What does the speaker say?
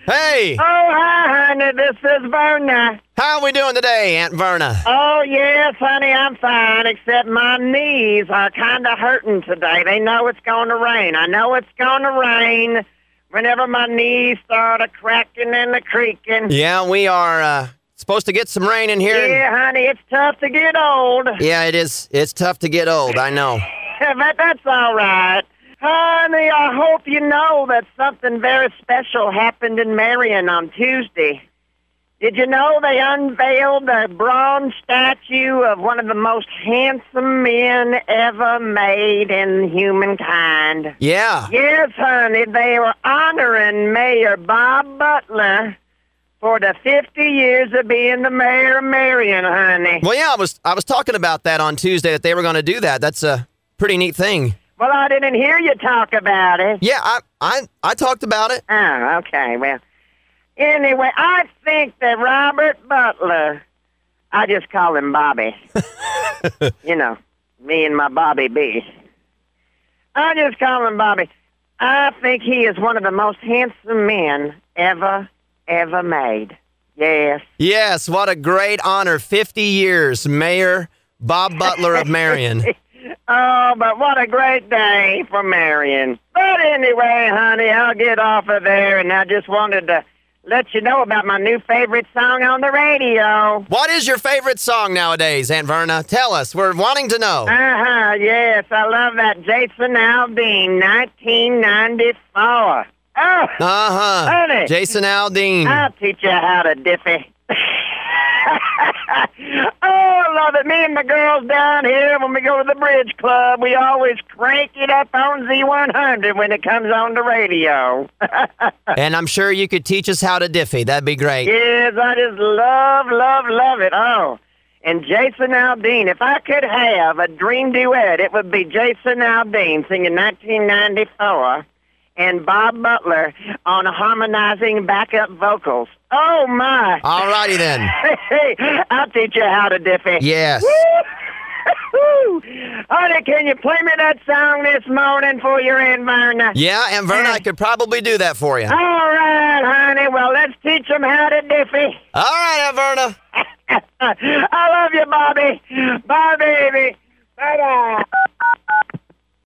Hey! Oh, hi, honey. This is Verna. How are we doing today, Aunt Verna? Oh, yes, honey, I'm fine, except my knees are kind of hurting today. They know it's going to rain. I know it's going to rain whenever my knees start cracking and creaking. Yeah, we are supposed to get some rain in here. Yeah, honey, it's tough to get old. Yeah, it is. It's tough to get old, I know. But that's all right. Honey, I hope you know that something very special happened in Marion on Tuesday. Did you know they unveiled a bronze statue of one of the most handsome men ever made in humankind? Yeah. Yes, honey, they were honoring Mayor Bob Butler for the 50 years of being the mayor of Marion, honey. Well, yeah, I was talking about that on Tuesday, that they were going to do that. That's a pretty neat thing. Well, I didn't hear you talk about it. Yeah, I talked about it. Oh, okay, well. Anyway, I think that Robert Butler, I just call him Bobby. You know, me and my Bobby B. I just call him Bobby. I think he is one of the most handsome men ever made. Yes. Yes, what a great honor. 50 years, Mayor Bob Butler of Marion. Oh, but what a great day for Marion. But anyway, honey, I'll get off of there, and I just wanted to let you know about my new favorite song on the radio. What is your favorite song nowadays, Aunt Verna? Tell us. We're wanting to know. Yes, I love that Jason Aldean, 1994. Oh, honey. Jason Aldean. I'll teach you how to diffy. Oh, I love it. Me and the girls down here, when we go to the Bridge Club, we always crank it up on Z100 when it comes on the radio. And I'm sure you could teach us how to diffie. That'd be great. Yes, I just love it. Oh, and Jason Aldean. If I could have a dream duet, it would be Jason Aldean singing 1994 and Bob Butler on harmonizing backup vocals. Oh, my. All righty then. Hey, I'll teach you how to diffy. Yes. Honey, can you play me that song this morning for your Aunt Verna? Yeah, Aunt Verna, I could probably do that for you. All right, honey. Well, let's teach them how to diffy. All right, Aunt Verna. I love you, Bobby. Bye, baby. Bye-bye.